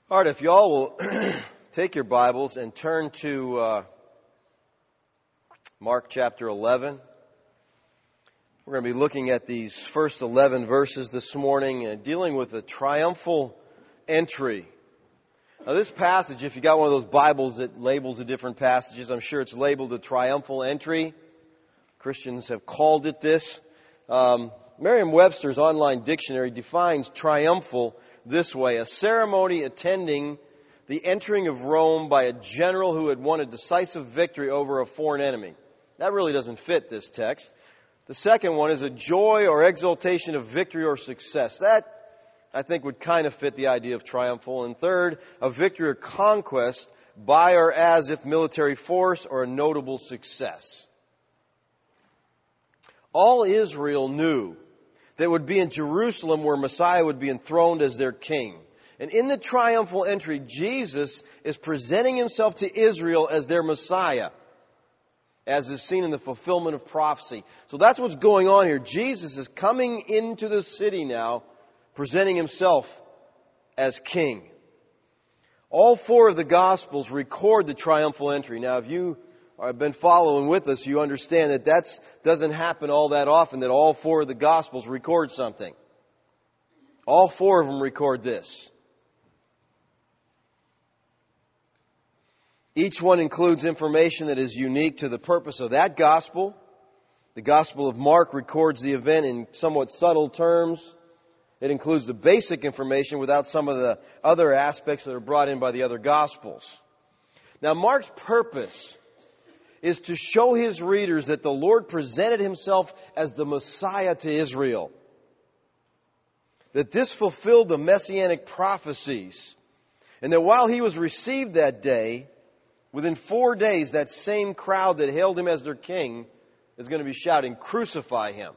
All right, if y'all will take your Bibles and turn to Mark chapter 11. We're going to be looking at these first 11 verses this morning and dealing with a triumphal entry. Now this passage, if you got one of those Bibles that labels the different passages, I'm sure it's labeled a triumphal entry. Christians have called it this. Merriam-Webster's online dictionary defines triumphal this way: a ceremony attending the entering of Rome by a general who had won a decisive victory over a foreign enemy. That really doesn't fit this text. The second one is a joy or exultation of victory or success. That, I think, would kind of fit the idea of triumphal. And third, a victory or conquest by or as if military force or a notable success. All Israel knew that it would be in Jerusalem where Messiah would be enthroned as their king. And in the triumphal entry, Jesus is presenting himself to Israel as their Messiah, as is seen in the fulfillment of prophecy. So that's what's going on here. Jesus is coming into the city now, presenting himself as king. All four of the Gospels record the triumphal entry. Now, if you have been following with us, you understand that doesn't happen all that often, that all four of the Gospels record something. All four of them record this. Each one includes information that is unique to the purpose of that Gospel. The Gospel of Mark records the event in somewhat subtle terms. It includes the basic information without some of the other aspects that are brought in by the other Gospels. Now, Mark's purpose is to show his readers that the Lord presented himself as the Messiah to Israel. That this fulfilled the messianic prophecies. And that while he was received that day, within 4 days, that same crowd that hailed him as their king is going to be shouting, "Crucify him."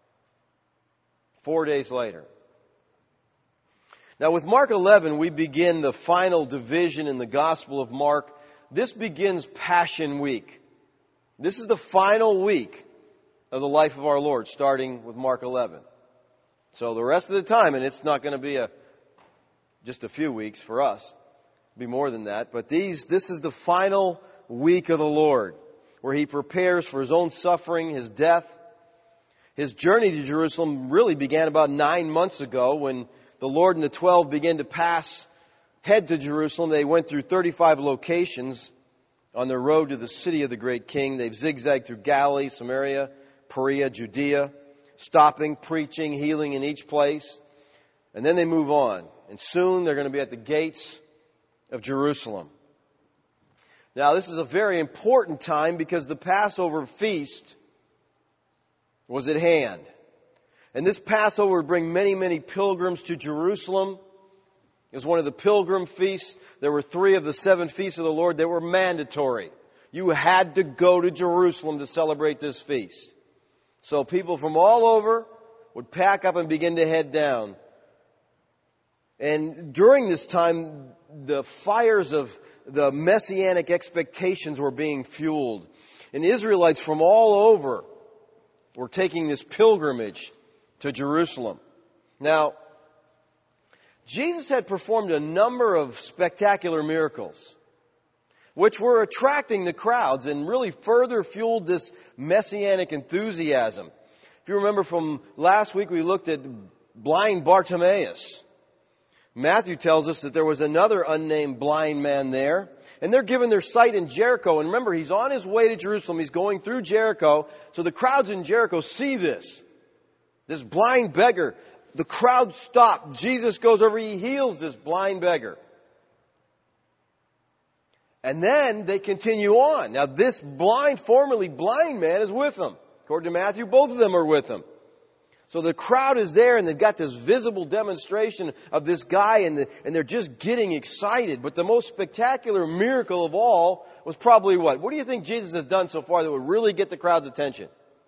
4 days later. Now with Mark 11, we begin the final division in the Gospel of Mark. This begins Passion Week. This is the final week of the life of our Lord, starting with Mark 11. So the rest of the time, and it's not going to be just a few weeks for us, it'll be more than that, but this is the final week of the Lord, where he prepares for his own suffering, his death. His journey to Jerusalem really began about 9 months ago when the Lord and the 12 began to head to Jerusalem. They went through 35 locations on their road to the city of the great king. They've zigzagged through Galilee, Samaria, Perea, Judea, stopping, preaching, healing in each place. And then they move on. And soon they're going to be at the gates of Jerusalem. Now, this is a very important time because the Passover feast was at hand. And this Passover would bring many, many pilgrims to Jerusalem. It was one of the pilgrim feasts. There were 3 of the 7 feasts of the Lord that were mandatory. You had to go to Jerusalem to celebrate this feast. So people from all over would pack up and begin to head down. And during this time, the fires of the messianic expectations were being fueled. And Israelites from all over were taking this pilgrimage to Jerusalem. Now, Jesus had performed a number of spectacular miracles, which were attracting the crowds and really further fueled this messianic enthusiasm. If you remember from last week, we looked at blind Bartimaeus. Matthew tells us that there was another unnamed blind man there, and they're given their sight in Jericho. And remember, he's on his way to Jerusalem. He's going through Jericho. So the crowds in Jericho see this blind beggar. The crowd stop. Jesus goes over. He heals this blind beggar. And then they continue on. Now this formerly blind man is with them. According to Matthew, both of them are with him. So the crowd is there and they've got this visible demonstration of this guy and they're just getting excited. But the most spectacular miracle of all was probably what? What do you think Jesus has done so far that would really get the crowd's attention?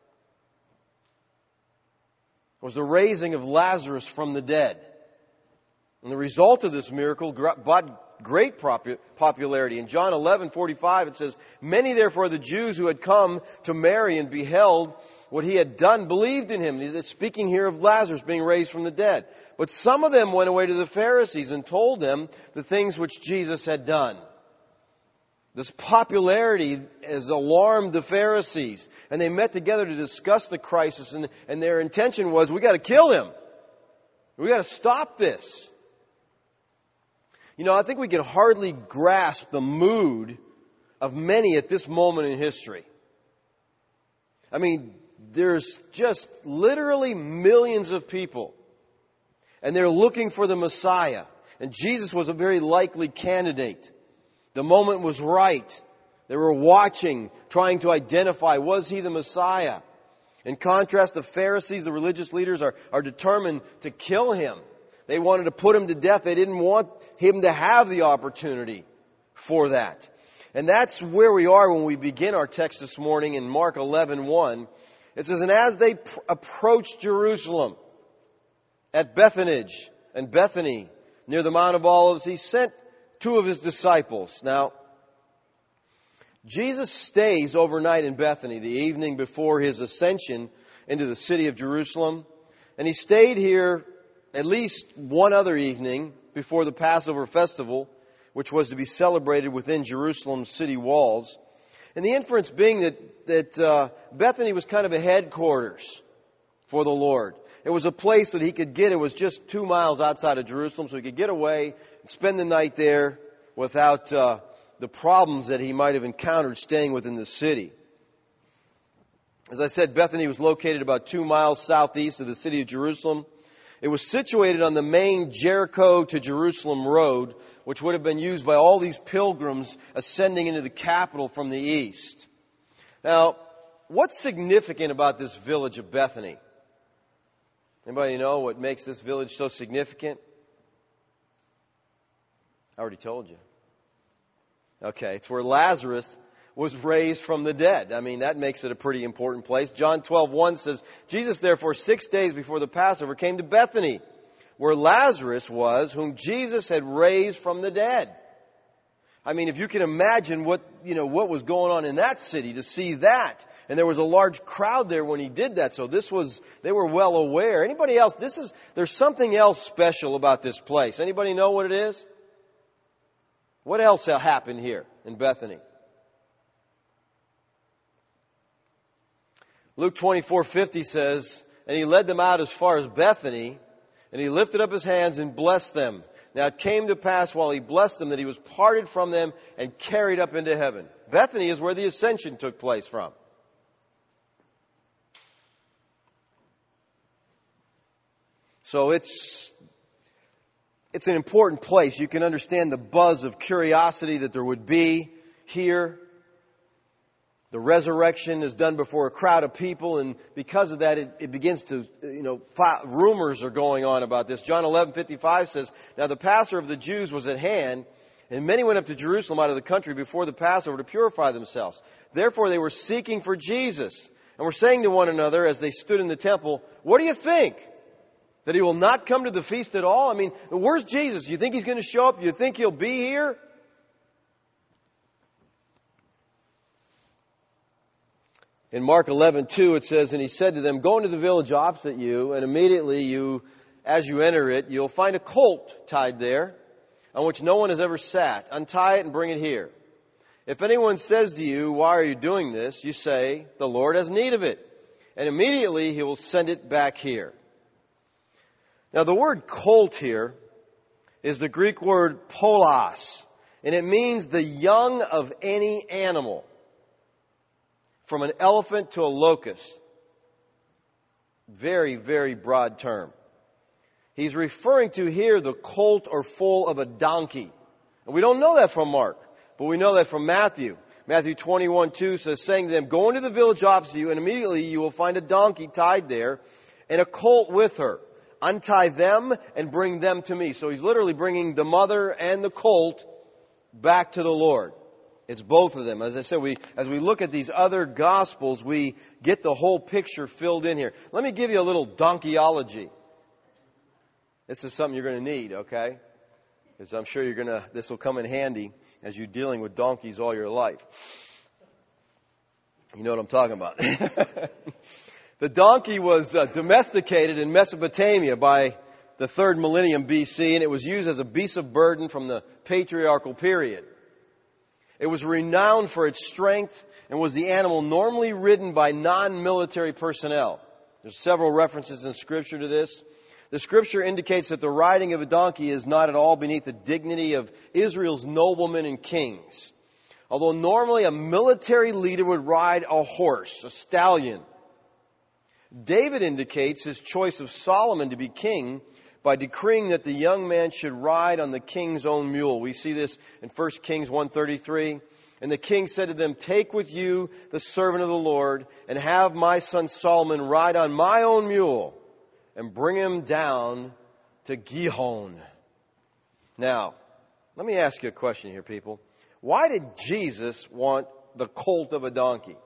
Was the raising of Lazarus from the dead. And the result of this miracle brought great popularity. In John 11:45 it says, "Many therefore the Jews who had come to Mary and beheld what he had done believed in him. Speaking here of Lazarus being raised from the dead. But some of them went away to the Pharisees and told them the things which Jesus had done. This popularity has alarmed the Pharisees. And they met together to discuss the crisis. And their intention was, we got to kill him. We got to stop this. I think we can hardly grasp the mood of many at this moment in history. I mean, there's just literally millions of people. And they're looking for the Messiah. And Jesus was a very likely candidate. The moment was right. They were watching, trying to identify, was he the Messiah? In contrast, the Pharisees, the religious leaders, are determined to kill him. They wanted to put him to death. They didn't want him to have the opportunity for that. And that's where we are when we begin our text this morning in Mark 11:1. It says, and as they approached Jerusalem at Bethphage and Bethany near the Mount of Olives, he sent two of his disciples. Now, Jesus stays overnight in Bethany the evening before his ascension into the city of Jerusalem. And he stayed here at least one other evening before the Passover festival, which was to be celebrated within Jerusalem's city walls. And the inference being that Bethany was kind of a headquarters for the Lord. It was a place that he could get. It was just 2 miles outside of Jerusalem, so he could get away and spend the night there without the problems that he might have encountered staying within the city. As I said, Bethany was located about 2 miles southeast of the city of Jerusalem. It was situated on the main Jericho to Jerusalem road, which would have been used by all these pilgrims ascending into the capital from the east. Now, what's significant about this village of Bethany? Anybody know what makes this village so significant? I already told you. Okay, it's where Lazarus was raised from the dead. I mean, that makes it a pretty important place. John 12:1 says, Jesus therefore 6 days before the Passover came to Bethany, where Lazarus was, whom Jesus had raised from the dead. I mean, if you can imagine what was going on in that city to see that. And there was a large crowd there when he did that. So they were well aware. Anybody else? There's something else special about this place. Anybody know what it is? What else happened here in Bethany? Luke 24:50 says, and he led them out as far as Bethany, and he lifted up his hands and blessed them. Now it came to pass while he blessed them that he was parted from them and carried up into heaven. Bethany is where the ascension took place from. So it's an important place. You can understand the buzz of curiosity that there would be here. The resurrection is done before a crowd of people, and because of that, it begins to, rumors are going on about this. John 11:55 says, now the Passover of the Jews was at hand, and many went up to Jerusalem out of the country before the Passover to purify themselves. Therefore they were seeking for Jesus, and were saying to one another as they stood in the temple, what do you think? That he will not come to the feast at all? I mean, where's Jesus? You think he's going to show up? You think he'll be here? In Mark 11:2 it says, and he said to them, go into the village opposite you, and immediately as you enter it, you'll find a colt tied there, on which no one has ever sat. Untie it and bring it here. If anyone says to you, why are you doing this? You say, the Lord has need of it. And immediately he will send it back here. Now the word colt here is the Greek word polos, and it means the young of any animal, from an elephant to a locust. Very, very broad term. He's referring to here the colt or foal of a donkey. And we don't know that from Mark, but we know that from Matthew. Matthew 21:2 says, saying to them, go into the village opposite you, and immediately you will find a donkey tied there, and a colt with her. Untie them and bring them to me. So he's literally bringing the mother and the colt back to the Lord. It's both of them. As I said, as we look at these other Gospels, we get the whole picture filled in here. Let me give you a little donkeyology. This is something you're going to need, okay? Because I'm sure this will come in handy as you're dealing with donkeys all your life. You know what I'm talking about. The donkey was domesticated in Mesopotamia by the 3rd millennium BC, and it was used as a beast of burden from the patriarchal period. It was renowned for its strength and was the animal normally ridden by non-military personnel. There's several references in Scripture to this. The Scripture indicates that the riding of a donkey is not at all beneath the dignity of Israel's noblemen and kings. Although normally a military leader would ride a horse, a stallion. David indicates his choice of Solomon to be king by decreeing that the young man should ride on the king's own mule. We see this in 1 Kings 1:33. And the king said to them, "Take with you the servant of the Lord, and have my son Solomon ride on my own mule, and bring him down to Gihon." Now, let me ask you a question here, people. Why did Jesus want the colt of a donkey?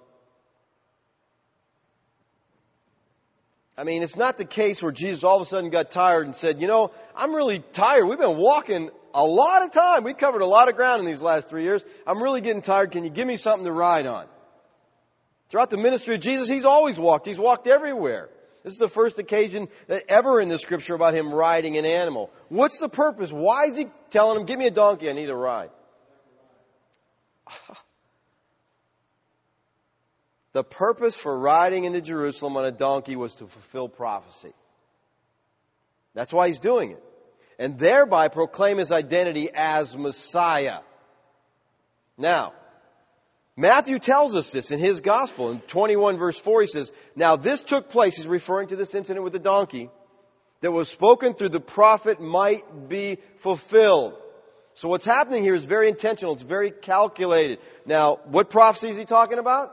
I mean, it's not the case where Jesus all of a sudden got tired and said, I'm really tired. We've been walking a lot of time. We covered a lot of ground in these last 3 years. I'm really getting tired. Can you give me something to ride on? Throughout the ministry of Jesus, He's always walked. He's walked everywhere. This is the first occasion ever in the Scripture about Him riding an animal. What's the purpose? Why is He telling him, give me a donkey, I need a ride? The purpose for riding into Jerusalem on a donkey was to fulfill prophecy. That's why He's doing it. And thereby proclaim His identity as Messiah. Now, Matthew tells us this in his gospel. In 21 verse 4 he says, "Now this took place," he's referring to this incident with the donkey, "that was spoken through the prophet might be fulfilled." So what's happening here is very intentional. It's very calculated. Now, what prophecy is he talking about?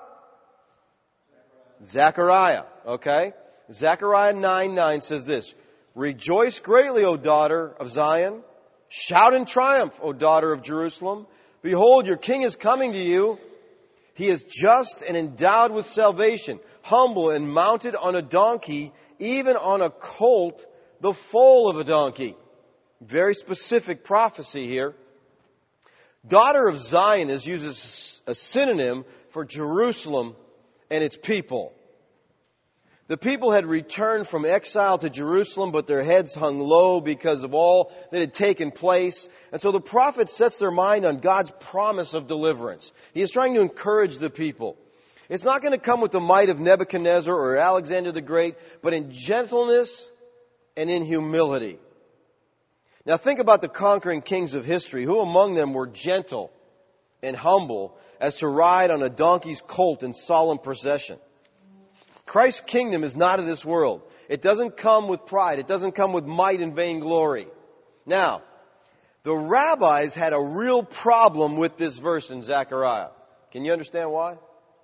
Zechariah, okay? Zechariah 9:9 says this, "Rejoice greatly, O daughter of Zion. Shout in triumph, O daughter of Jerusalem. Behold, your king is coming to you. He is just and endowed with salvation, humble and mounted on a donkey, even on a colt, the foal of a donkey." Very specific prophecy here. Daughter of Zion is used as a synonym for Jerusalem and its people. The people had returned from exile to Jerusalem, but their heads hung low because of all that had taken place. And so the prophet sets their mind on God's promise of deliverance. He is trying to encourage the people. It's not going to come with the might of Nebuchadnezzar or Alexander the Great, but in gentleness and in humility. Now think about the conquering kings of history. Who among them were gentle and humble as to ride on a donkey's colt in solemn procession? Christ's kingdom is not of this world. It doesn't come with pride. It doesn't come with might and vainglory. Now, the rabbis had a real problem with this verse in Zechariah. Can you understand why?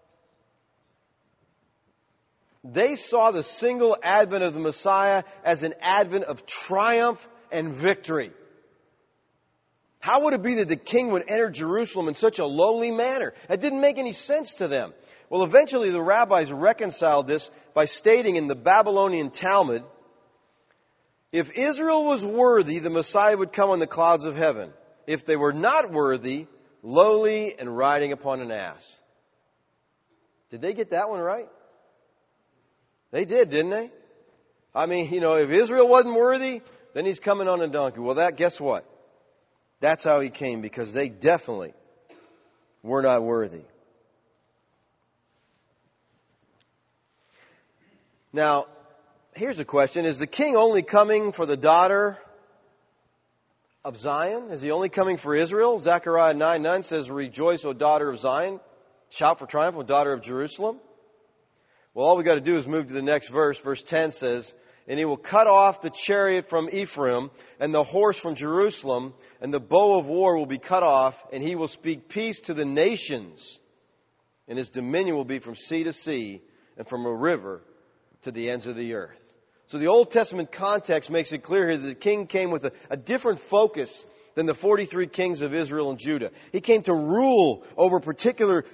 They saw the single advent of the Messiah as an advent of triumph and victory. How would it be that the king would enter Jerusalem in such a lowly manner? It didn't make any sense to them. Well, eventually the rabbis reconciled this by stating in the Babylonian Talmud, if Israel was worthy, the Messiah would come on the clouds of heaven. If they were not worthy, lowly and riding upon an ass. Did they get that one right? They did, didn't they? I mean, if Israel wasn't worthy, then He's coming on a donkey. Well, guess what? That's how He came, because they definitely were not worthy. Now, here's a question. Is the king only coming for the daughter of Zion? Is He only coming for Israel? Zechariah 9:9 says, "Rejoice, O daughter of Zion. Shout for triumph, O daughter of Jerusalem." Well, all we got to do is move to the next verse. Verse 10 says, "And He will cut off the chariot from Ephraim and the horse from Jerusalem, and the bow of war will be cut off, and He will speak peace to the nations, and His dominion will be from sea to sea and from a river to the ends of the earth." So the Old Testament context makes it clear here that the king came with a different focus than the 43 kings of Israel and Judah. He came to rule over particular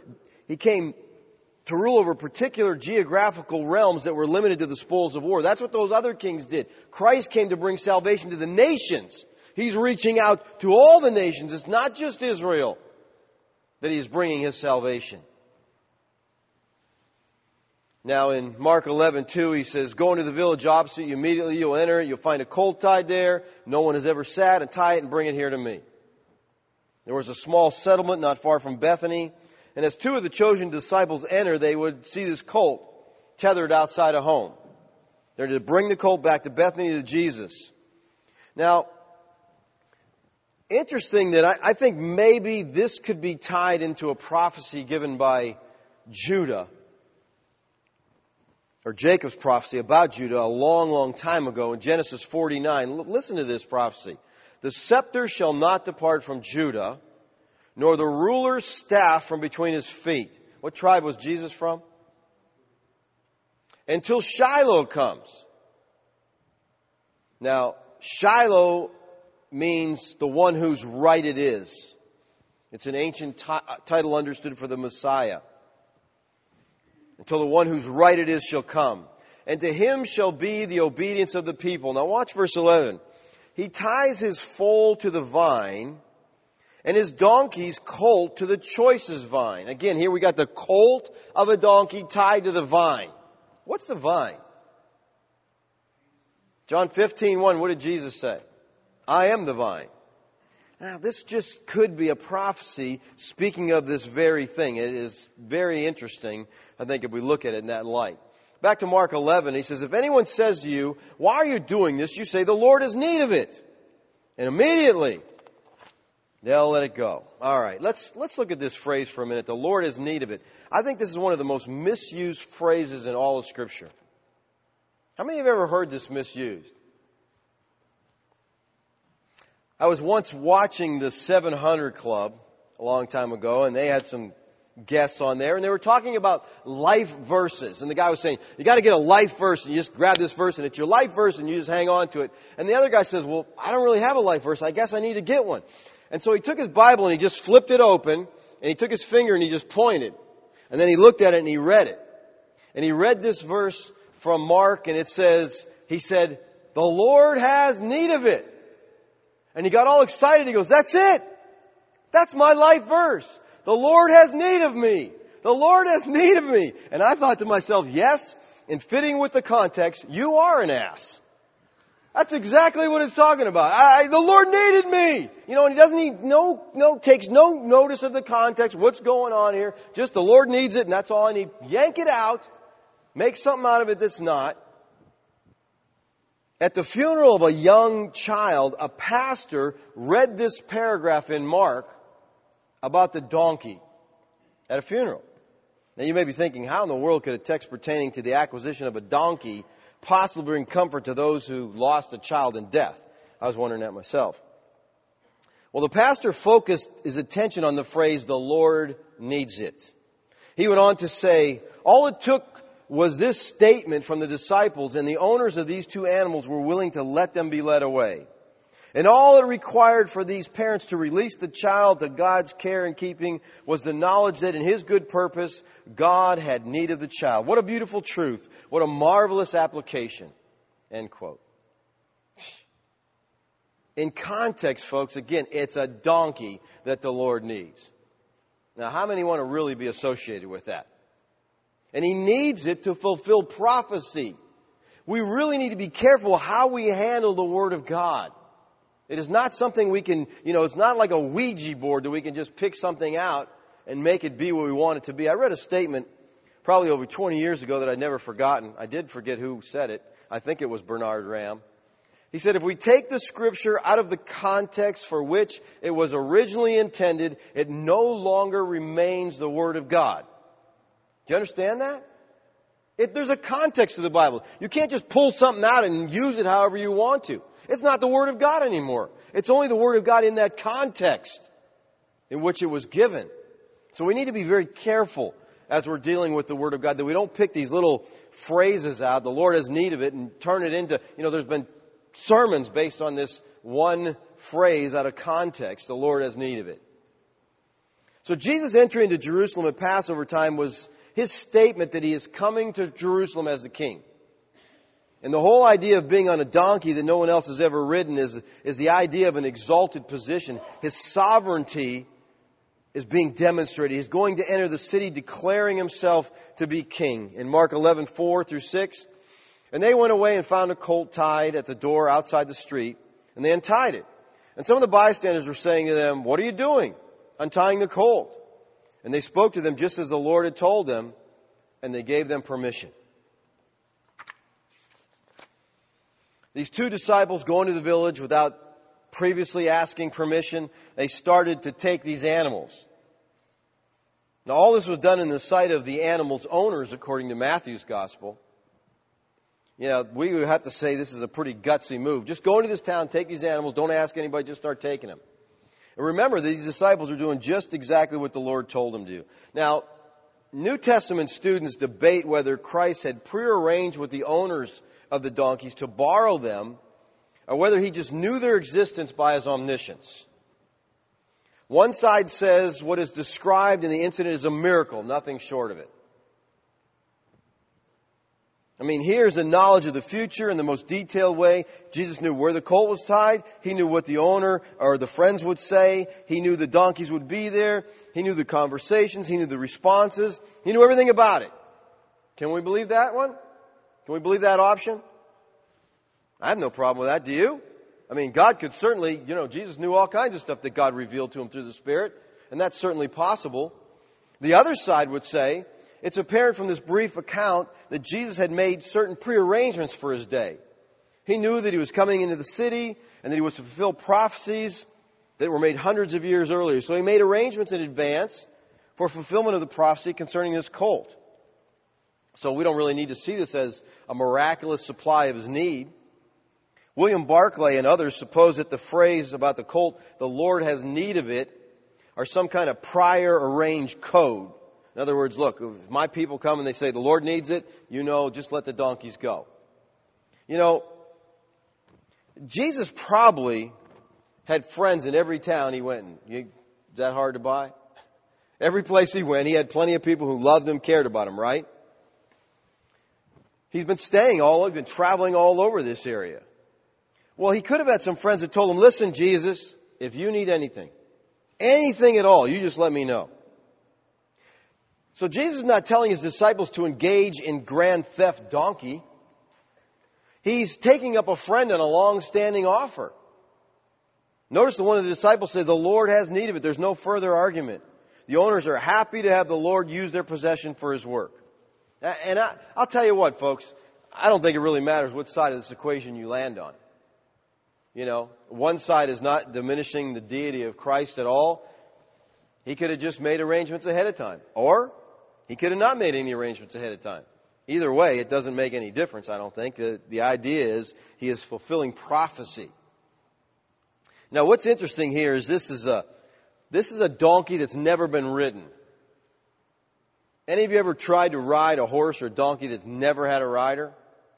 geographical realms that were limited to the spoils of war. That's what those other kings did. Christ came to bring salvation to the nations. He's reaching out to all the nations. It's not just Israel that He's bringing His salvation. Now in Mark 11:2, he says, "Go into the village opposite you, immediately you'll enter it. You'll find a colt tied there. No one has ever sat. Untie it and bring it here to me." There was a small settlement not far from Bethany. And as two of the chosen disciples enter, they would see this colt tethered outside a home. They're to bring the colt back to Bethany to Jesus. Now, interesting that I think maybe this could be tied into a prophecy given by Judah, or Jacob's prophecy about Judah a long, long time ago in Genesis 49. Listen to this prophecy. "The scepter shall not depart from Judah, nor the ruler's staff from between his feet." What tribe was Jesus from? "Until Shiloh comes." Now, Shiloh means the one whose right it is. It's an ancient title understood for the Messiah. "Until the one whose right it is shall come. And to him shall be the obedience of the people." Now watch verse 11. "He ties his foal to the vine, and his donkey's colt to the choicest vine." Again, here we got the colt of a donkey tied to the vine. What's the vine? John 15:1, what did Jesus say? "I am the vine." Now, this just could be a prophecy speaking of this very thing. It is very interesting, I think, if we look at it in that light. Back to Mark 11, he says, "If anyone says to you, 'Why are you doing this?' you say, 'The Lord has need of it.' And immediately they'll let it go." All right, let's look at this phrase for a minute. "The Lord has need of it." I think this is one of the most misused phrases in all of Scripture. How many have ever heard this misused? I was once watching the 700 Club a long time ago, and they had some guests on there, and they were talking about life verses. And the guy was saying, you got to get a life verse, and you just grab this verse, and it's your life verse, and you just hang on to it. And the other guy says, "Well, I don't really have a life verse. I guess I need to get one." And so he took his Bible, and he just flipped it open, and he took his finger, and he just pointed. And then he looked at it, and he read it. And he read this verse from Mark, and it says, he said, "The Lord has need of it." And he got all excited. He goes, "That's it. That's my life verse. The Lord has need of me. The Lord has need of me." And I thought to myself, yes, in fitting with the context, you are an ass. That's exactly what it's talking about. The Lord needed me. You know, and he doesn't takes no notice of the context, what's going on here. Just the Lord needs it, and that's all I need. Yank it out. Make something out of it that's not. At the funeral of a young child, a pastor read this paragraph in Mark about the donkey at a funeral. Now you may be thinking, how in the world could a text pertaining to the acquisition of a donkey possibly bring comfort to those who lost a child in death? I was wondering that myself. Well, the pastor focused his attention on the phrase, "The Lord needs it." He went on to say, all it took was this statement from the disciples, and the owners of these two animals were willing to let them be led away. And all it required for these parents to release the child to God's care and keeping was the knowledge that in His good purpose, God had need of the child. What a beautiful truth. What a marvelous application. End quote. In context, folks, again, it's a donkey that the Lord needs. Now, how many want to really be associated with that? And He needs it to fulfill prophecy. We really need to be careful how we handle the Word of God. It is not something we can, it's not like a Ouija board that we can just pick something out and make it be what we want it to be. I read a statement probably over 20 years ago that I'd never forgotten. I did forget who said it. I think it was Bernard Ram. He said, if we take the Scripture out of the context for which it was originally intended, it no longer remains the Word of God. Do you understand that? There's a context to the Bible. You can't just pull something out and use it however you want to. It's not the Word of God anymore. It's only the Word of God in that context in which it was given. So we need to be very careful as we're dealing with the Word of God, that we don't pick these little phrases out, the Lord has need of it, and turn it into, there's been sermons based on this one phrase out of context, the Lord has need of it. So Jesus' entry into Jerusalem at Passover time was His statement that He is coming to Jerusalem as the King. And the whole idea of being on a donkey that no one else has ever ridden is the idea of an exalted position. His sovereignty is being demonstrated. He's going to enter the city declaring himself to be king. In Mark 11:4-6, and they went away and found a colt tied at the door outside the street, and they untied it. And some of the bystanders were saying to them, "What are you doing, untying the colt?" And they spoke to them just as the Lord had told them, and they gave them permission. These two disciples go into the village without previously asking permission. They started to take these animals. Now, all this was done in the sight of the animals' owners, according to Matthew's gospel. You know, we would have to say this is a pretty gutsy move. Just go into this town, take these animals, don't ask anybody, just start taking them. And remember, these disciples are doing just exactly what the Lord told them to do. Now, New Testament students debate whether Christ had prearranged with the owners of the donkeys to borrow them, or whether he just knew their existence by his omniscience. One side says what is described in the incident is a miracle, nothing short of it. I mean, here's the knowledge of the future in the most detailed way. Jesus knew where the colt was tied. He knew what the owner or the friends would say. He knew the donkeys would be there. He knew the conversations. He knew the responses. He knew everything about it. Can we believe that one? Can we believe that option? I have no problem with that. Do you? I mean, God could certainly, Jesus knew all kinds of stuff that God revealed to him through the Spirit, and that's certainly possible. The other side would say, it's apparent from this brief account that Jesus had made certain prearrangements for his day. He knew that he was coming into the city and that he was to fulfill prophecies that were made hundreds of years earlier. So he made arrangements in advance for fulfillment of the prophecy concerning this colt. So we don't really need to see this as a miraculous supply of his need. William Barclay and others suppose that the phrase about the colt, "the Lord has need of it," are some kind of prior arranged code. In other words, look, if my people come and they say, "The Lord needs it," just let the donkeys go. Jesus probably had friends in every town he went in. Is that hard to buy? Every place he went, he had plenty of people who loved him, cared about him, right? He's been traveling all over this area. Well, he could have had some friends that told him, "Listen, Jesus, if you need anything at all, you just let me know." So Jesus is not telling his disciples to engage in grand theft donkey. He's taking up a friend on a long-standing offer. Notice that one of the disciples said, "The Lord has need of it." There's no further argument. The owners are happy to have the Lord use their possession for his work. And I'll tell you what, folks, I don't think it really matters what side of this equation you land on. One side is not diminishing the deity of Christ at all. He could have just made arrangements ahead of time. Or he could have not made any arrangements ahead of time. Either way, it doesn't make any difference, I don't think. The idea is he is fulfilling prophecy. Now, what's interesting here is this is a donkey that's never been ridden. Any of you ever tried to ride a horse or a donkey that's never had a rider?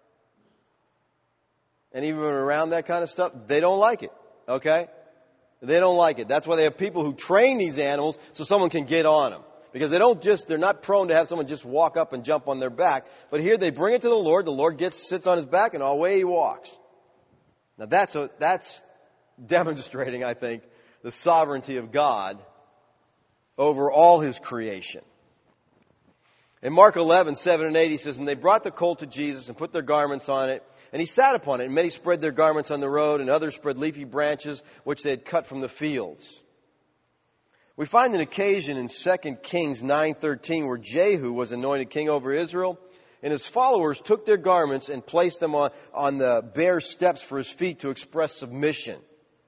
And even around that kind of stuff, they don't like it, okay? They don't like it. That's why they have people who train these animals so someone can get on them. Because they're not prone to have someone just walk up and jump on their back. But here they bring it to the Lord sits on his back, and away he walks. Now that's demonstrating, I think, the sovereignty of God over all his creation. In Mark 11:7-8, he says, "And they brought the colt to Jesus and put their garments on it. And he sat upon it, and many spread their garments on the road, and others spread leafy branches which they had cut from the fields." We find an occasion in 2 Kings 9:13 where Jehu was anointed king over Israel, and his followers took their garments and placed them on the bare steps for his feet to express submission.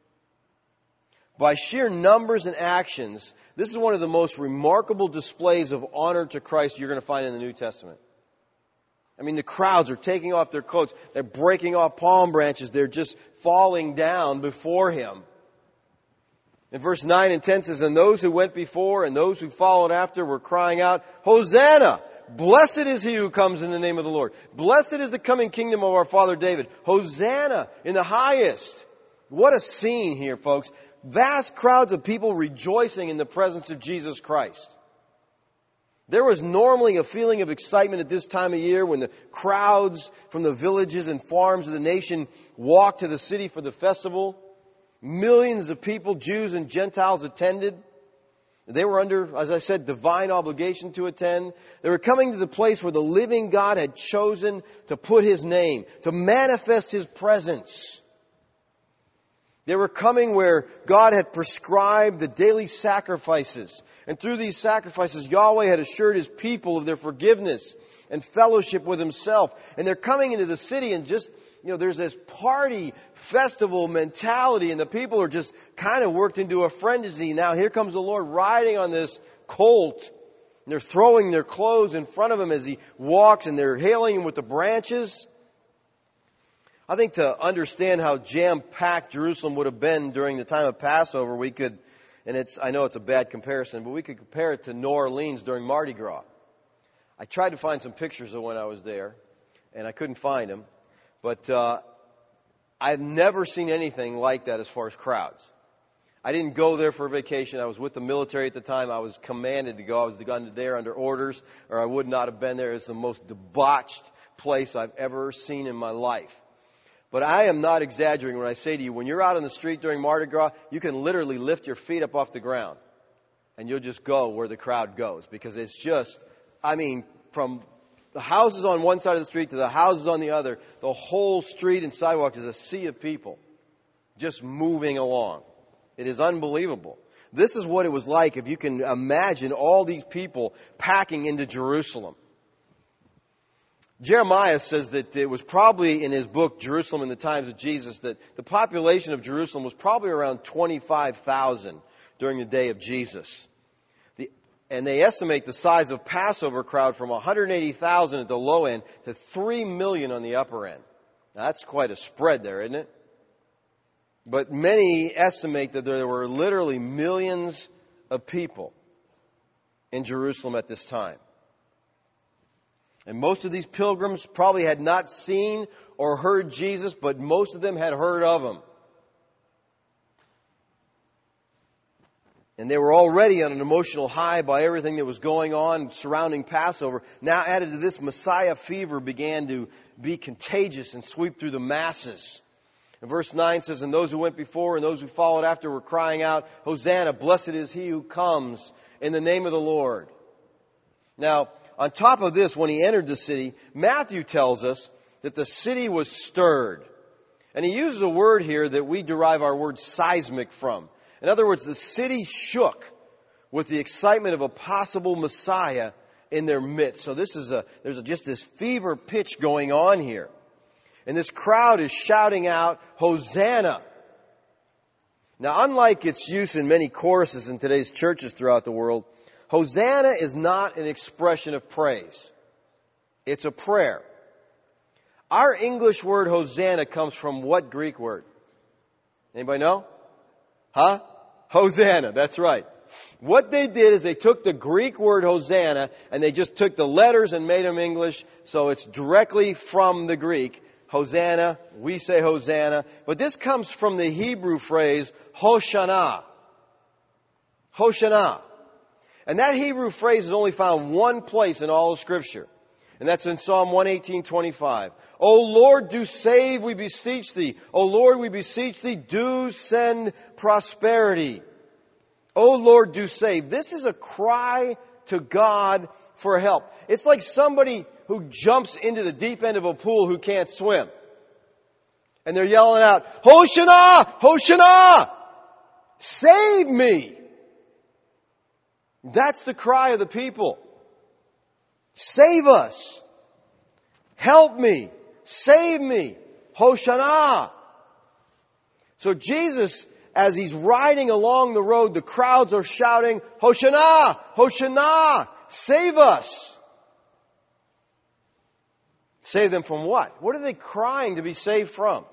By sheer numbers and actions, this is one of the most remarkable displays of honor to Christ you're going to find in the New Testament. I mean, the crowds are taking off their coats. They're breaking off palm branches. They're just falling down before him. In verse 9 and 10 says, "And those who went before and those who followed after were crying out, 'Hosanna! Blessed is he who comes in the name of the Lord. Blessed is the coming kingdom of our father David. Hosanna in the highest.'" What a scene here, folks. Vast crowds of people rejoicing in the presence of Jesus Christ. There was normally a feeling of excitement at this time of year when the crowds from the villages and farms of the nation walked to the city for the festival. Millions of people, Jews and Gentiles, attended. They were under, as I said, divine obligation to attend. They were coming to the place where the living God had chosen to put His name, to manifest His presence. They were coming where God had prescribed the daily sacrifices. And through these sacrifices, Yahweh had assured His people of their forgiveness and fellowship with Himself. And they're coming into the city and just, there's this party, festival mentality, and the people are just kind of worked into a frenzy. Now here comes the Lord riding on this colt. And they're throwing their clothes in front of Him as He walks, and they're hailing Him with the branches. I think to understand how jam-packed Jerusalem would have been during the time of Passover, we could, I know it's a bad comparison, but we could compare it to New Orleans during Mardi Gras. I tried to find some pictures of when I was there, and I couldn't find them. But I've never seen anything like that as far as crowds. I didn't go there for a vacation. I was with the military at the time. I was commanded to go. I was there under orders, or I would not have been there. It's the most debauched place I've ever seen in my life. But I am not exaggerating when I say to you, when you're out on the street during Mardi Gras, you can literally lift your feet up off the ground, and you'll just go where the crowd goes. Because it's just, from the houses on one side of the street to the houses on the other, the whole street and sidewalk is a sea of people just moving along. It is unbelievable. This is what it was like, if you can imagine all these people packing into Jerusalem. Jeremiah says that it was probably in his book, Jerusalem in the Times of Jesus, that the population of Jerusalem was probably around 25,000 during the day of Jesus. And they estimate the size of Passover crowd from 180,000 at the low end to 3 million on the upper end. Now, that's quite a spread there, isn't it? But many estimate that there were literally millions of people in Jerusalem at this time. And most of these pilgrims probably had not seen or heard Jesus, but most of them had heard of Him. And they were already on an emotional high by everything that was going on surrounding Passover. Now added to this, Messiah fever began to be contagious and sweep through the masses. And verse 9 says, "And those who went before and those who followed after were crying out, 'Hosanna, blessed is He who comes in the name of the Lord.'" Now, on top of this, when He entered the city, Matthew tells us that the city was stirred. And he uses a word here that we derive our word seismic from. In other words, the city shook with the excitement of a possible Messiah in their midst. So there's just this fever pitch going on here. And this crowd is shouting out, "Hosanna." Now, unlike its use in many choruses in today's churches throughout the world, Hosanna is not an expression of praise. It's a prayer. Our English word Hosanna comes from what Greek word? Anybody know? Hosanna, that's right. What they did is they took the Greek word Hosanna and they just took the letters and made them English, so it's directly from the Greek. Hosanna, we say Hosanna, but this comes from the Hebrew phrase Hoshana. Hoshana. And that Hebrew phrase is only found one place in all of Scripture. And that's in Psalm 118:25. "O Lord, do save, we beseech Thee. O Lord, we beseech Thee, do send prosperity. O Lord, do save." This is a cry to God for help. It's like somebody who jumps into the deep end of a pool who can't swim. And they're yelling out, "Hoshana! Hoshana! Save me!" That's the cry of the people. Save us. Help me. Save me. Hoshana. So Jesus, as He's riding along the road, the crowds are shouting, "Hoshana! Hoshana! Save us!" Save them from what? What are they crying to be saved from?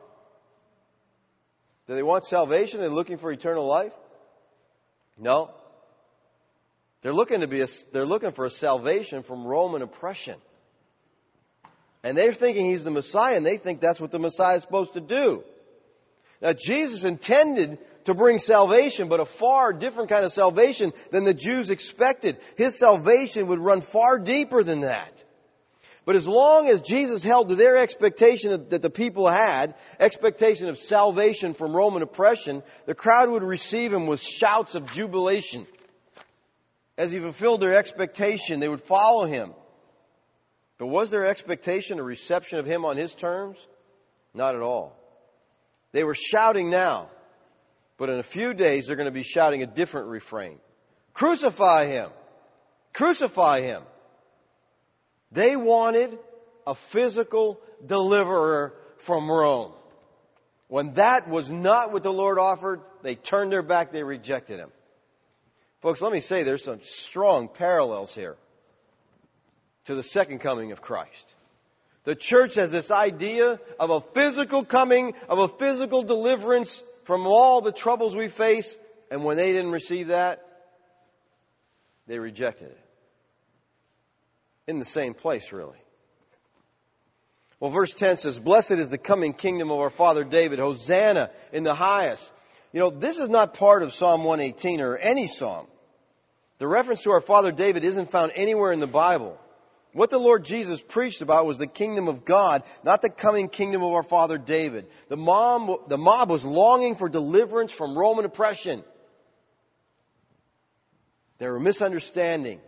Do they want salvation? Are they looking for eternal life? No. They're looking for a salvation from Roman oppression. And they're thinking He's the Messiah, and they think that's what the Messiah is supposed to do. Now, Jesus intended to bring salvation, but a far different kind of salvation than the Jews expected. His salvation would run far deeper than that. But as long as Jesus held to their expectation that the people had, expectation of salvation from Roman oppression, the crowd would receive Him with shouts of jubilation. As He fulfilled their expectation, they would follow Him. But was their expectation a reception of Him on His terms? Not at all. They were shouting now, but in a few days they're going to be shouting a different refrain. Crucify Him! Crucify Him! They wanted a physical deliverer from Rome. When that was not what the Lord offered, they turned their back, they rejected Him. Folks, let me say there's some strong parallels here to the second coming of Christ. The church has this idea of a physical coming, of a physical deliverance from all the troubles we face, and when they didn't receive that, they rejected it. In the same place, really. Well, verse 10 says, "Blessed is the coming kingdom of our father David. Hosanna in the highest." You know, this is not part of Psalm 118 or any psalm. The reference to our father David isn't found anywhere in the Bible. What the Lord Jesus preached about was the kingdom of God, not the coming kingdom of our father David. The mob was longing for deliverance from Roman oppression. They were misunderstanding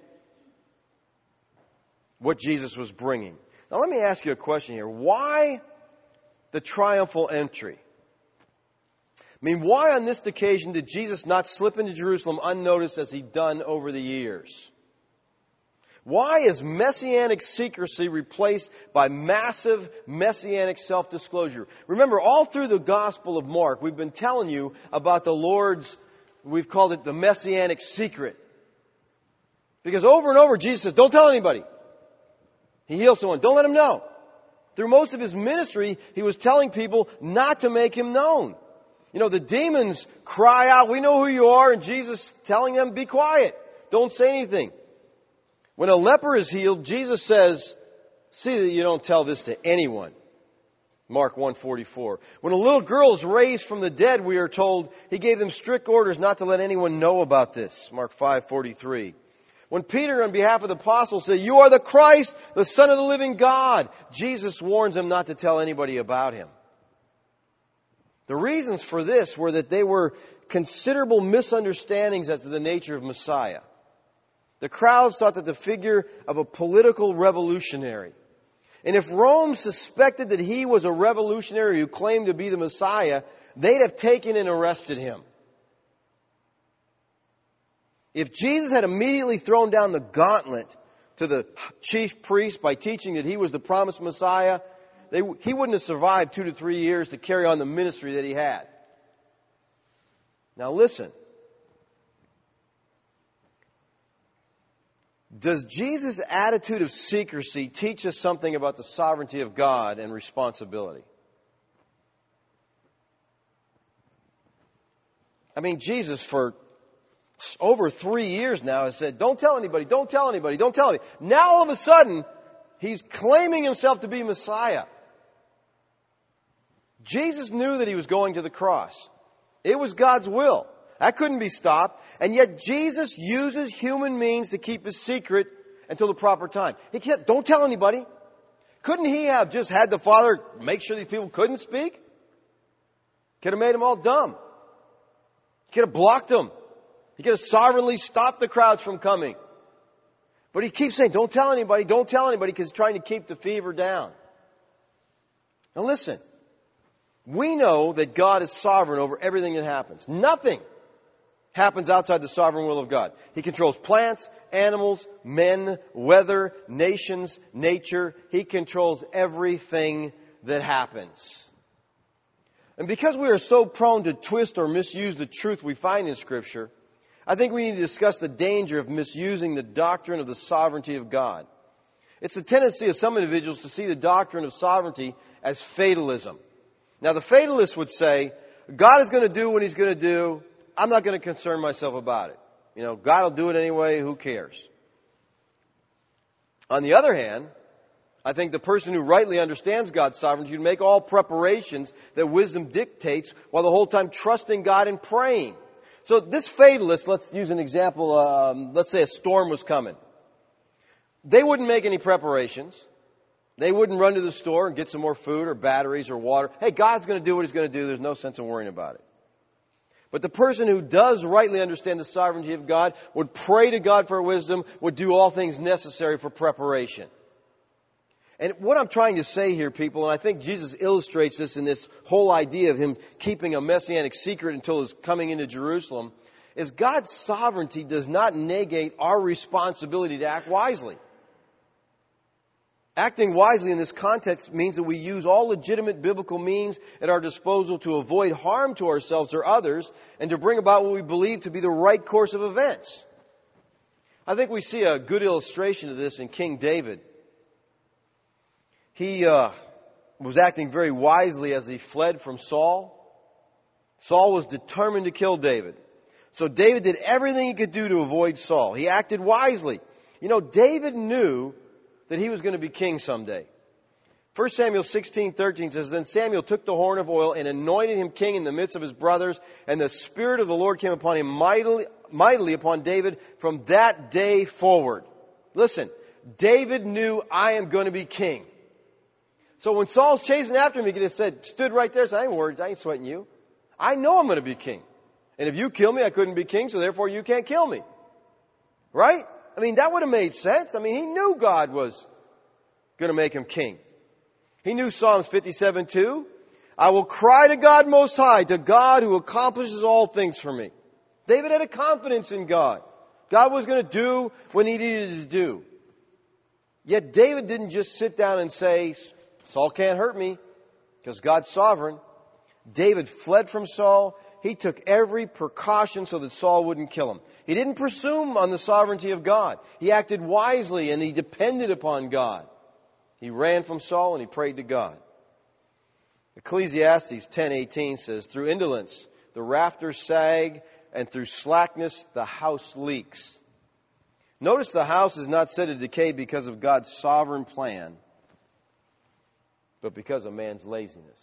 what Jesus was bringing. Now let me ask you a question here. Why the triumphal entry? I mean, why on this occasion did Jesus not slip into Jerusalem unnoticed as He'd done over the years? Why is messianic secrecy replaced by massive messianic self-disclosure? Remember, all through the Gospel of Mark, we've been telling you about the Lord's, we've called it the messianic secret. Because over and over Jesus says, don't tell anybody. He heals someone. Don't let him know. Through most of His ministry, He was telling people not to make Him known. You know, the demons cry out, we know who you are, and Jesus telling them, be quiet. Don't say anything. When a leper is healed, Jesus says, see that you don't tell this to anyone. Mark 1:44. When a little girl is raised from the dead, we are told, He gave them strict orders not to let anyone know about this. Mark 5:43. When Peter, on behalf of the apostles, said, you are the Christ, the Son of the living God, Jesus warns them not to tell anybody about Him. The reasons for this were that they were considerable misunderstandings as to the nature of Messiah. The crowds thought that the figure of a political revolutionary. And if Rome suspected that He was a revolutionary who claimed to be the Messiah, they'd have taken and arrested Him. If Jesus had immediately thrown down the gauntlet to the chief priests by teaching that He was the promised Messiah, He wouldn't have survived 2 to 3 years to carry on the ministry that He had. Now listen. Does Jesus' attitude of secrecy teach us something about the sovereignty of God and responsibility? I mean, Jesus, for over 3 years now, has said, don't tell anybody, don't tell anybody, don't tell anybody. Now all of a sudden, He's claiming Himself to be Messiah. Jesus knew that He was going to the cross. It was God's will. That couldn't be stopped. And yet Jesus uses human means to keep His secret until the proper time. He can't, don't tell anybody. Couldn't He have just had the Father make sure these people couldn't speak? Could have made them all dumb. He could have blocked them. He could have sovereignly stopped the crowds from coming. But He keeps saying, don't tell anybody, because He's trying to keep the fever down. Now listen. We know that God is sovereign over everything that happens. Nothing happens outside the sovereign will of God. He controls plants, animals, men, weather, nations, nature. He controls everything that happens. And because we are so prone to twist or misuse the truth we find in Scripture, I think we need to discuss the danger of misusing the doctrine of the sovereignty of God. It's a tendency of some individuals to see the doctrine of sovereignty as fatalism. Now, the fatalist would say, God is going to do what He's going to do. I'm not going to concern myself about it. You know, God will do it anyway. Who cares? On the other hand, I think the person who rightly understands God's sovereignty would make all preparations that wisdom dictates while the whole time trusting God and praying. So this fatalist, let's use an example. Let's say a storm was coming. They wouldn't make any preparations. They wouldn't run to the store and get some more food or batteries or water. Hey, God's going to do what He's going to do. There's no sense in worrying about it. But the person who does rightly understand the sovereignty of God would pray to God for wisdom, would do all things necessary for preparation. And what I'm trying to say here, people, and I think Jesus illustrates this in this whole idea of Him keeping a messianic secret until His coming into Jerusalem, is God's sovereignty does not negate our responsibility to act wisely. Acting wisely in this context means that we use all legitimate biblical means at our disposal to avoid harm to ourselves or others and to bring about what we believe to be the right course of events. I think we see a good illustration of this in King David. He was acting very wisely as he fled from Saul. Saul was determined to kill David. So David did everything he could do to avoid Saul. He acted wisely. You know, David knew that he was going to be king someday. 1 Samuel 16:13 says, Then Samuel took the horn of oil and anointed him king in the midst of his brothers, and the Spirit of the Lord came upon him mightily upon David from that day forward. Listen, David knew, I am going to be king. So when Saul's chasing after him, he could have stood right there and said, I ain't worried, I ain't sweating you. I know I'm going to be king. And if you kill me, I couldn't be king, so therefore you can't kill me. Right? I mean, that would have made sense. I mean, he knew God was going to make him king. He knew Psalms 57:2. I will cry to God Most High, to God who accomplishes all things for me. David had a confidence in God. God was going to do what he needed to do. Yet David didn't just sit down and say, Saul can't hurt me, because God's sovereign. David fled from Saul. He took every precaution so that Saul wouldn't kill him. He didn't presume on the sovereignty of God. He acted wisely and he depended upon God. He ran from Saul and he prayed to God. Ecclesiastes 10:18 says, Through indolence the rafters sag, and through slackness the house leaks. Notice the house is not set to decay because of God's sovereign plan, but because of man's laziness.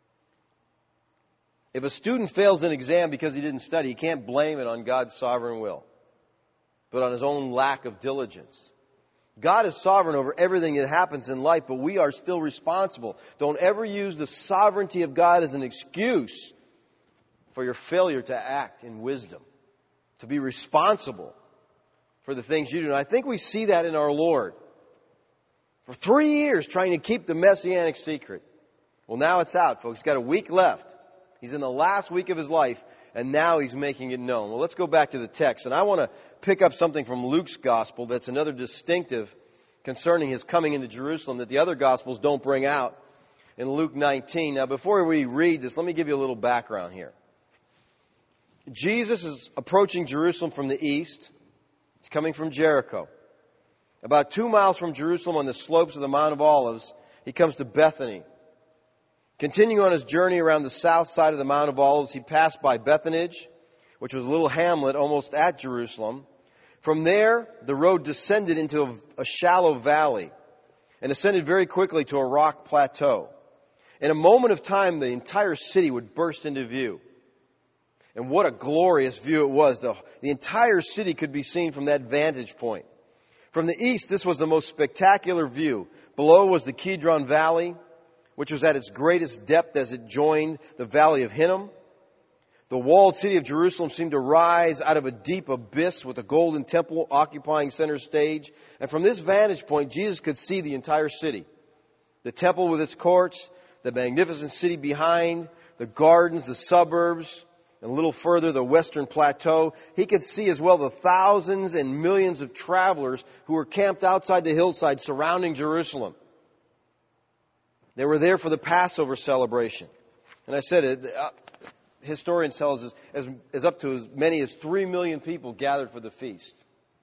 If a student fails an exam because he didn't study, he can't blame it on God's sovereign will, but on his own lack of diligence. God is sovereign over everything that happens in life, but we are still responsible. Don't ever use the sovereignty of God as an excuse for your failure to act in wisdom, to be responsible for the things you do. And I think we see that in our Lord. For 3 years trying to keep the messianic secret. Well, now it's out, folks. He's got a week left. He's in the last week of his life, and now he's making it known. Well, let's go back to the text. And I want to pick up something from Luke's gospel that's another distinctive concerning his coming into Jerusalem that the other gospels don't bring out in Luke 19. Now, before we read this, let me give you a little background here. Jesus is approaching Jerusalem from the east. He's coming from Jericho. About 2 miles from Jerusalem on the slopes of the Mount of Olives, he comes to Bethany. Continuing on his journey around the south side of the Mount of Olives, he passed by Bethphage, which was a little hamlet almost at Jerusalem. From there, the road descended into a shallow valley and ascended very quickly to a rock plateau. In a moment of time, the entire city would burst into view. And what a glorious view it was. The entire city could be seen from that vantage point. From the east, this was the most spectacular view. Below was the Kidron Valley, which was at its greatest depth as it joined the valley of Hinnom. The walled city of Jerusalem seemed to rise out of a deep abyss with the golden temple occupying center stage. And from this vantage point, Jesus could see the entire city. The temple with its courts, the magnificent city behind, the gardens, the suburbs, and a little further, the western plateau. He could see as well the thousands and millions of travelers who were camped outside the hillside surrounding Jerusalem. They were there for the Passover celebration. And I said, historians tell us as up to as many as 3 million people gathered for the feast.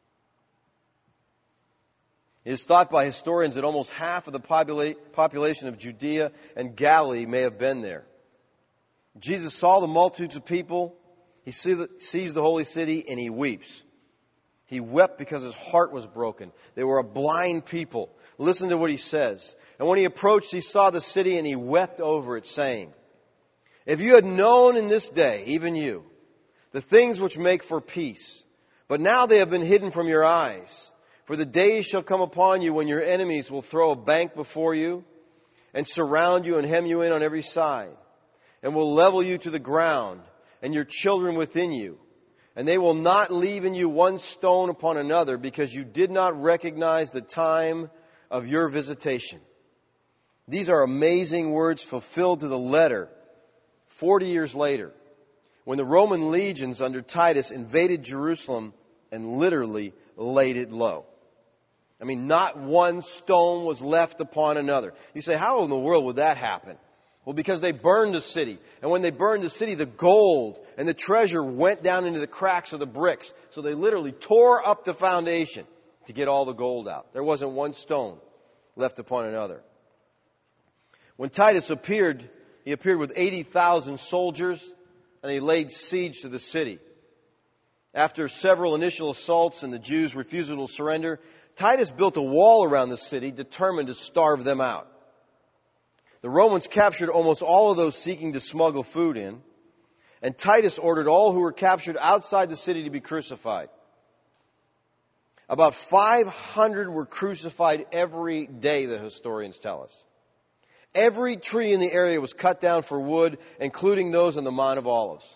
It is thought by historians that almost half of the population of Judea and Galilee may have been there. Jesus saw the multitudes of people. He sees the holy city and he weeps. He wept because his heart was broken. They were a blind people. Listen to what he says. And when he approached, he saw the city and he wept over it, saying, If you had known in this day, even you, the things which make for peace, but now they have been hidden from your eyes. For the days shall come upon you when your enemies will throw a bank before you and surround you and hem you in on every side, and will level you to the ground, and your children within you. And they will not leave in you one stone upon another, because you did not recognize the time of your visitation. These are amazing words fulfilled to the letter 40 years later, when the Roman legions under Titus invaded Jerusalem and literally laid it low. I mean, not one stone was left upon another. You say, how in the world would that happen? Well, because they burned the city. And when they burned the city, the gold and the treasure went down into the cracks of the bricks. So they literally tore up the foundation to get all the gold out. There wasn't one stone left upon another. When Titus appeared, he appeared with 80,000 soldiers, and he laid siege to the city. After several initial assaults and the Jews' refusal to surrender, Titus built a wall around the city, determined to starve them out. The Romans captured almost all of those seeking to smuggle food in, and Titus ordered all who were captured outside the city to be crucified. About 500 were crucified every day, the historians tell us. Every tree in the area was cut down for wood, including those on the Mount of Olives.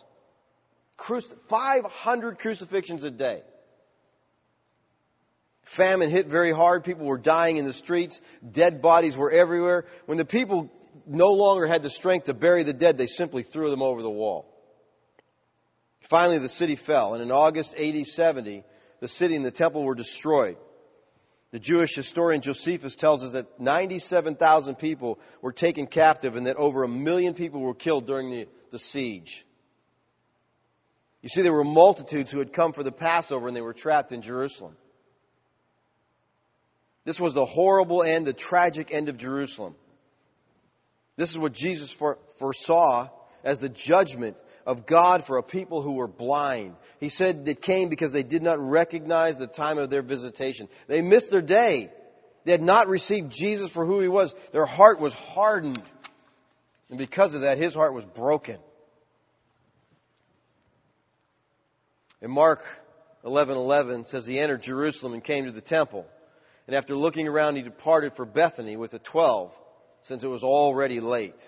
500 crucifixions a day. Famine hit very hard. People were dying in the streets. Dead bodies were everywhere. When the people no longer had the strength to bury the dead, they simply threw them over the wall. Finally, the city fell, and in August AD 70, the city and the temple were destroyed. The Jewish historian Josephus tells us that 97,000 people were taken captive and that over 1 million people were killed during the siege. You see, there were multitudes who had come for the Passover and they were trapped in Jerusalem. This was the horrible and the tragic end of Jerusalem. This is what Jesus foresaw as the judgment of God for a people who were blind. He said it came because they did not recognize the time of their visitation. They missed their day. They had not received Jesus for who He was. Their heart was hardened. And because of that, His heart was broken. In Mark 11:11 says He entered Jerusalem and came to the temple. And after looking around, He departed for Bethany with the 12, since it was already late.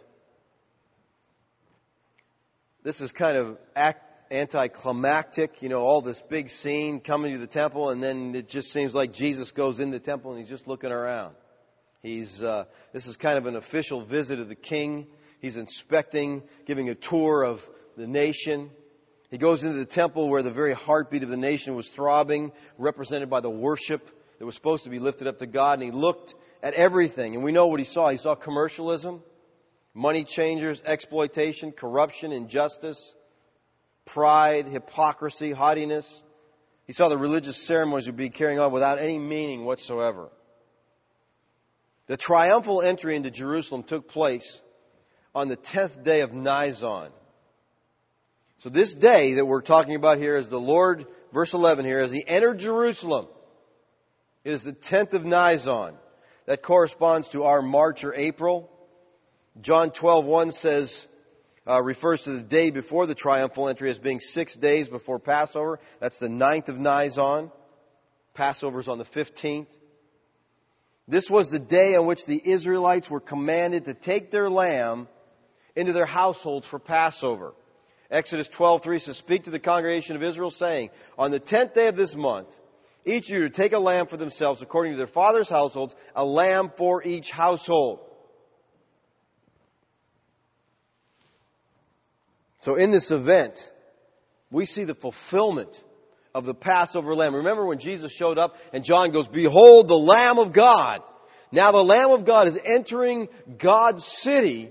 This is kind of anticlimactic, all this big scene coming to the temple, and then it just seems like Jesus goes in the temple and He's just looking around. This is kind of an official visit of the king. He's inspecting, giving a tour of the nation. He goes into the temple where the very heartbeat of the nation was throbbing, represented by the worship that was supposed to be lifted up to God, and He looked at everything. And we know what He saw. He saw commercialism, money changers, exploitation, corruption, injustice, pride, hypocrisy, haughtiness. He saw the religious ceremonies would be carrying on without any meaning whatsoever. The triumphal entry into Jerusalem took place on the 10th day of Nisan. So this day that we're talking about here is the Lord, verse 11 here, as He entered Jerusalem. It is the 10th of Nisan. That corresponds to our March or April. John 12:1 says, refers to the day before the triumphal entry as being 6 days before Passover. That's the 9th of Nisan. Passover's on the 15th. This was the day on which the Israelites were commanded to take their lamb into their households for Passover. Exodus 12:3 says, "Speak to the congregation of Israel, saying, on the 10th day of this month, each of you to take a lamb for themselves according to their father's households, a lamb for each household." So in this event, we see the fulfillment of the Passover lamb. Remember when Jesus showed up and John goes, "Behold the Lamb of God." Now the Lamb of God is entering God's city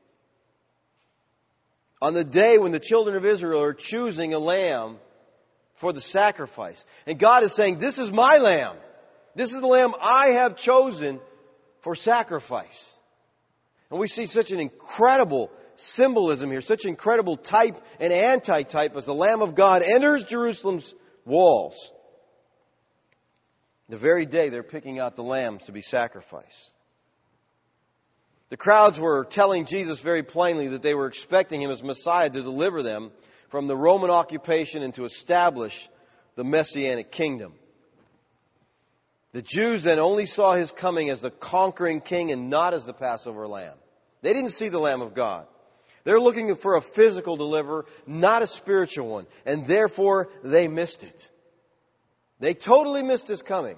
on the day when the children of Israel are choosing a lamb for the sacrifice. And God is saying, "This is my lamb. This is the lamb I have chosen for sacrifice." And we see such an incredible symbolism here, such incredible type and antitype as the Lamb of God enters Jerusalem's walls. The very day they're picking out the lambs to be sacrificed. The crowds were telling Jesus very plainly that they were expecting Him as Messiah to deliver them from the Roman occupation and to establish the Messianic kingdom. The Jews then only saw His coming as the conquering king and not as the Passover lamb. They didn't see the Lamb of God. They're looking for a physical deliverer, not a spiritual one. And therefore, they missed it. They totally missed His coming.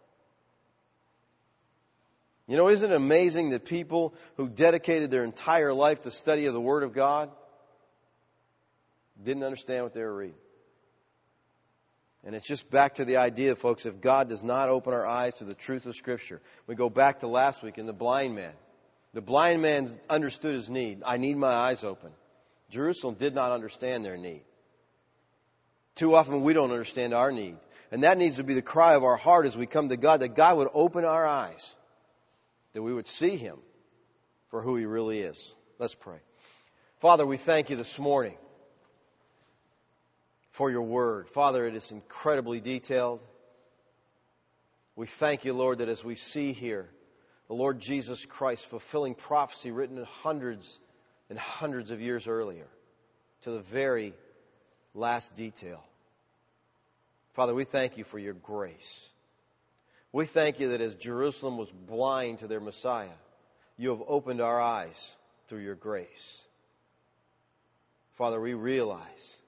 You know, isn't it amazing that people who dedicated their entire life to study of the Word of God didn't understand what they were reading? And it's just back to the idea, folks, if God does not open our eyes to the truth of Scripture. We go back to last week in the blind man. The blind man understood his need. I need my eyes open. Jerusalem did not understand their need. Too often we don't understand our need. And that needs to be the cry of our heart as we come to God, that God would open our eyes, that we would see Him for who He really is. Let's pray. Father, we thank You this morning for Your Word. Father, it is incredibly detailed. We thank You, Lord, that as we see here the Lord Jesus Christ fulfilling prophecy written hundreds and hundreds of years earlier to the very last detail. Father, we thank You for Your grace. We thank You that as Jerusalem was blind to their Messiah, You have opened our eyes through Your grace. Father, we realize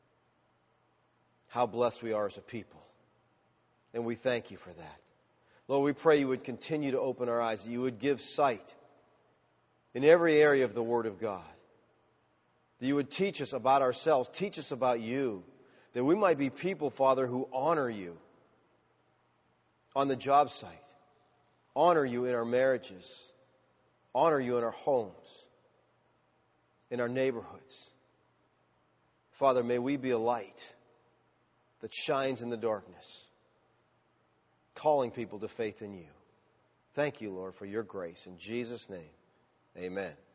how blessed we are as a people. And we thank You for that. Lord, we pray You would continue to open our eyes, that You would give sight in every area of the Word of God. That You would teach us about ourselves, teach us about You, that we might be people, Father, who honor You on the job site, honor You in our marriages, honor You in our homes, in our neighborhoods. Father, may we be a light that shines in the darkness, calling people to faith in You. Thank You, Lord, for Your grace. In Jesus' name, amen.